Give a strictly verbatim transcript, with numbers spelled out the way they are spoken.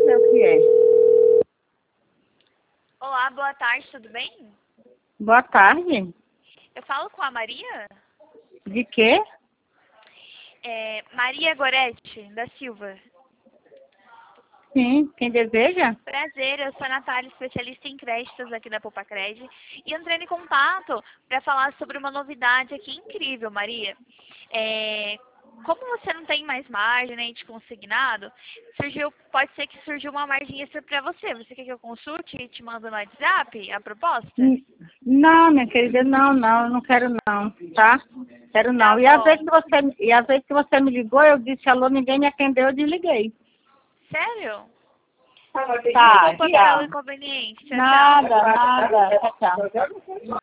sei o que é. Olá, boa tarde, tudo bem? Boa tarde. Eu falo com a Maria? De quê? É, Maria Gorete, da Silva. Sim, quem deseja? Prazer, eu sou a Natália, especialista em créditos aqui da Popacred. E entrei em contato para falar sobre uma novidade aqui incrível, Maria. É, como você não tem mais margem nem de consignado, surgiu, pode ser que surgiu uma margem extra para você. Você quer que eu consulte e te mando no WhatsApp a proposta? N- Não, minha querida, não, não, eu não quero não, tá? Quero Tá não. E às vezes bom. que você, e às vezes que você me ligou, eu disse alô, ninguém me atendeu, eu desliguei. Sério? Tá, Desculpa pelo tchau. inconveniente. Tchau, tchau. Nada, nada. Tchau, tchau.